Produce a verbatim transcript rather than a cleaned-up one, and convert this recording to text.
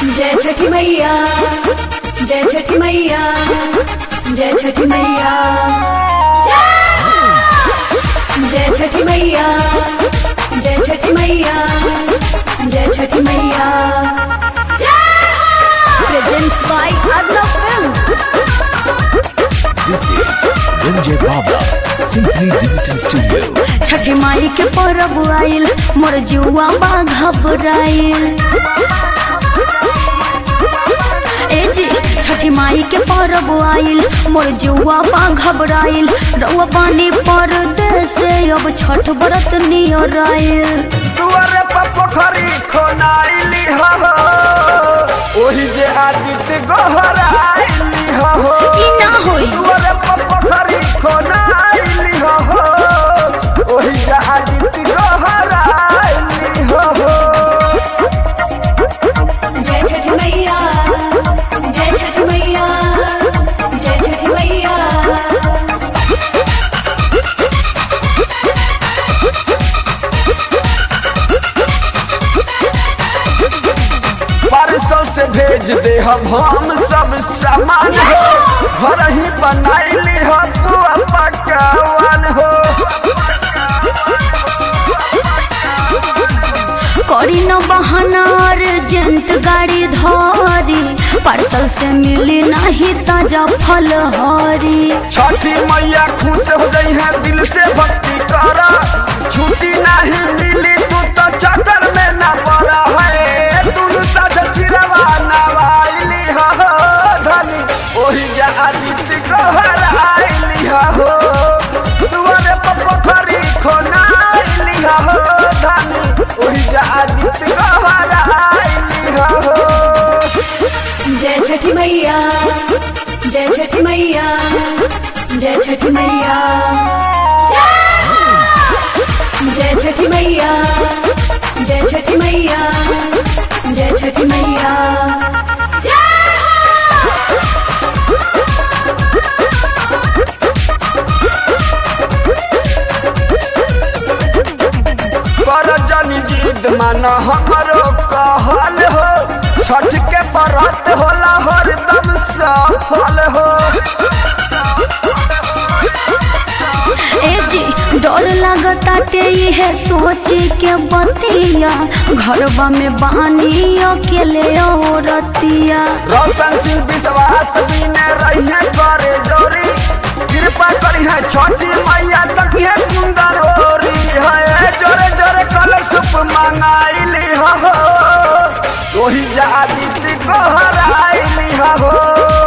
जय छठी मैया, जय छठी मैया, जय छठी मैया, जय छठी मैया, जय छठी मैया, जय छठी मैया। Presents by Arnav Films. This is Ranjay Baba, Simply Digital Studio. छठी माई के परब आइल, मोर जुआ बा घबराइल। ए जी छठी माई के परब आइल, मोर जुआ बा घबराइल। रउआ पानी परदेस अब छठ व्रत नियर आइल। दुआरे पर पोखरी खोनाइली हो, ओही जे आदित्य गोहराइली हो। ई ना होई। दुआरे पर पोखरी खोनाइली हो, ओही जे आदित्य गोहराइली हो। जय छठी मैया, जय छठी मैया, जय छठी मैया। पार्सल से भेज दे हम हम सब सामान हो, घर ही बनाइली हो बुआ पकावन हो। करी न बहाना अर्जेंट गाड़ी धरी, पार्सल से मिली नहीं ताजा फल हरी। छठी मैया खुश हो गई है, दिल से भक्ति करा, छुट्टी नहीं मिली तू तो चक्कर में न पड़ा है। तुम सज सिरवा नवाइली हो धनी, ओही जा आदित्य गोहराइली हो। दुआरे पर पोखरी खोनाइली हो धनी, ओही जा आदित्य गोहराइली हो। जय छठी मैया, जय छठी मैया, जय छठी मैया, जय छठी मैया, जय छठी मैया, जय छठी मैया। कर जनी जिद मन हमरो कहल हो, छठ के व्रत होला हरदम सफल हो। ए जी डर लगताटे है सोच के बतिया, घरवा में बानी अकेले औरतिया। रोशन सिंह विश्वास बिने रही करे जोरी, कृपा करी है छठी मैया तक है कुंदन ओरी है। जोरे जोरे कलशुप मंगाइली हो, वही जा आदित्य गोहराइली हो।